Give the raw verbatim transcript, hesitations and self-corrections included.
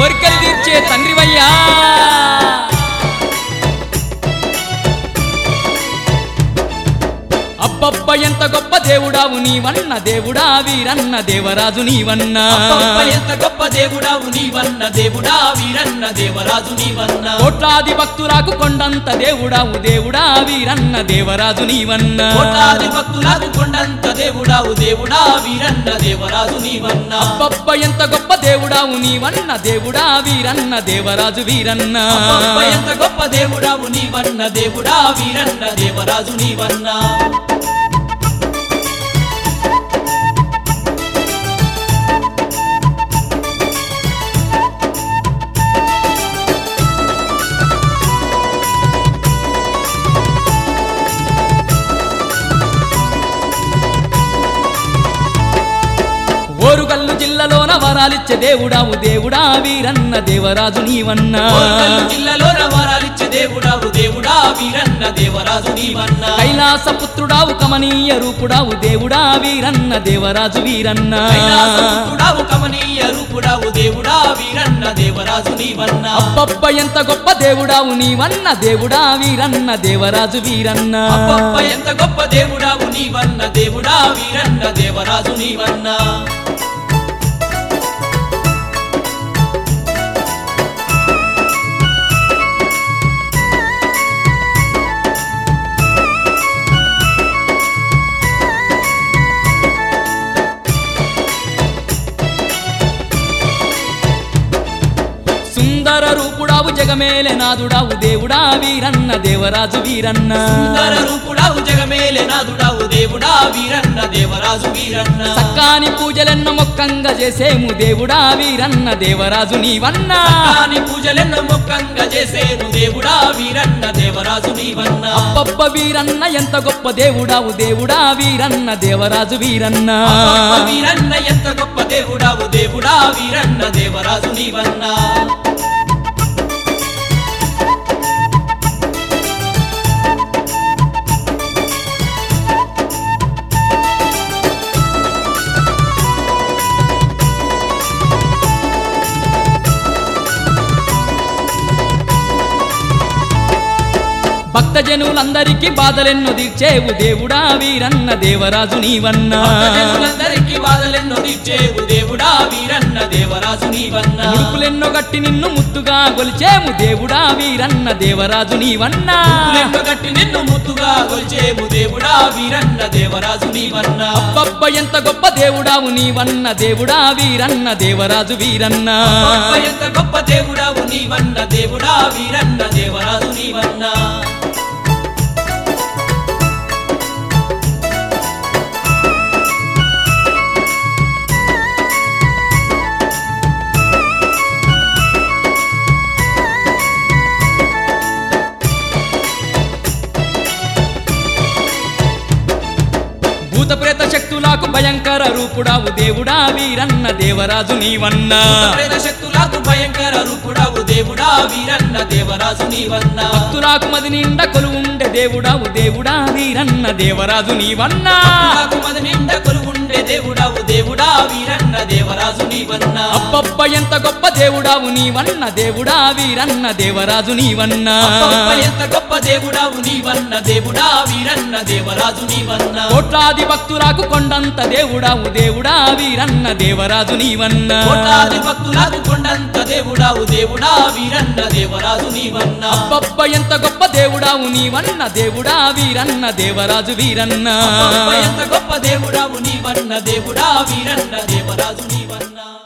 కోరికలు తీర్చే తండ్రివయ్యా అబ్బబ్బ ఎంత గొప్ప దేవుడావు నీవన్న దేవుడా వీరన్న దేవరాజు నీవన్న అబ్బబ్బ ఎంత గొప్ప దేవుడావు నీవన్న దేవుడా వీరన్న దేవరాజు నీవన్న కోట్లాది భక్తులకు కొండంత దేవుడావు దేవుడా వీరన్న దేవరాజు నీవన్న కోట్లాది భక్తులకు కొండంత దేవుడావు దేవుడా వీరన్న దేవరాజు నీవన్న అబ్బబ్బ ఎంత గొప్ప దేవుడావు నీవన్న దేవుడా వీరన్న దేవరాజు వీరన్న అబ్బబ్బ ఎంత గొప్ప దేవుడావు నీవన్న దేవుడా వీరన్న దేవరాజు నీవన్న ఓరుగల్లు జిల్లాలోన వరాలిచ్చే దేవుడావు దేవుడా వీరన్న దేవరాజు నీవన్న ఓరుగల్లు జిల్లాలోన వరాలిచ్చే దేవుడావు దేవుడా వీరన్న దేవరాజు నీవన్న కైలాస పుత్రుడావు కమనీయ రూపుడావు దేవుడా వీరన్న దేవరాజు వీరన్న కైలాస పుత్రుడావు కమనీయ రూపుడావు దేవుడా వీరన్న దేవరాజు నీవన్న అబ్బబ్బ ఎంత గొప్ప దేవుడావు నీవన్న దేవుడా వీరన్న దేవరాజు వీరన్న అబ్బబ్బ ఎంత గొప్ప దేవుడావు నీవన్న దేవుడా వీరన్న దేవరాజు నీవన్న సుందర రూపుడావు జగమేలే నాదుడావు దేవుడా వీరన్న దేవరాజు వీరన్న సుందర రూపుడావు జగమేలే నాదుడావు దేవుడా వీరన్న దేవరాజు వీరన్న సక్కాని పూజలెన్న మొక్కంగా చేసేము దేవుడా వీరన్న దేవరాజు నీవన్న సక్కాని పూజలెన్న మొక్కంగా చేసేను దేవుడా వీరన్న దేవరాజు నీవన్న అబ్బబ్బ వీరన్న ఎంత గొప్ప దేవుడావు దేవుడా వీరన్న దేవరాజు వీరన్న అబ్బబ్బ వీరన్న ఎంత గొప్ప దేవుడావు దేవుడా వీరన్న దేవరాజు నీవన్న భక్తజనులందరికీ బాధలెన్నో తీర్చేవు దేవుడా వీరన్న దేవరాజు నీవన్న భక్తజనులందరికీ బాధలెన్నో తీర్చేవు దేవుడా వీరన్న దేవరాజు నీవన్న ముడుపులెన్నో గట్టి నిన్ను ముద్దుగా గొలిచేము దేవుడా వీరన్న దేవరాజు నీవన్న ముడుపులెన్నో గట్టి నిన్ను ముద్దుగా గొలిచేము దేవుడా వీరన్న దేవరాజు నీవన్న అబ్బబ్బ ఎంత గొప్ప దేవుడావు నీవన్న దేవుడా వీరన్న దేవరాజు వీరన్న అబ్బబ్బ ఎంత గొప్ప దేవుడావు నీవన్న దేవుడా వీరన్న దేవరాజు నీవన్న భూత ప్రేత శక్తులకు భయంకర రూపుడావు దేవుడా వీరన్న దేవరాజు నీవన్న ప్రేత శక్తులకు భయంకర రూపుడావు దేవుడా వీరన్న దేవరాజు నీవన్న భక్తులకు మది నిండా కొలువుండే దేవుడావు దేవుడా వీరన్న దేవరాజు నీవన్న భక్తులకు మది నిండా కొలువుండే దేవుడావు దేవుడా వీరన్న దేవరాజు నీవన్న అబ్బబ్బ ఎంత గొప్ప దేవుడావు నీవన్న దేవుడా వీరన్న దేవరాజు నీవన్న అబ్బబ్బ ఎంత గొప్ప దేవుడావు నీవన్న దేవుడా వీరన్న దేవరాజు నీవన్న కోట్లాది భక్తులకు కొండంత దేవుడావు దేవుడా వీరన్న దేవరాజు నీవన్న కోట్లాది భక్తులకు కొండంత దేవుడావు దేవుడా వీరన్న దేవరాజు నీవన్న అబ్బబ్బ ఎంత గొప్ప దేవుడావు నీవన్న దేవుడా వీరన్న దేవరాజు వీరన్న అబ్బబ్బ ఎంత గొప్ప దేవుడావు నీవన్న దేవుడా వీరన్న దేవరాజు నీవన్న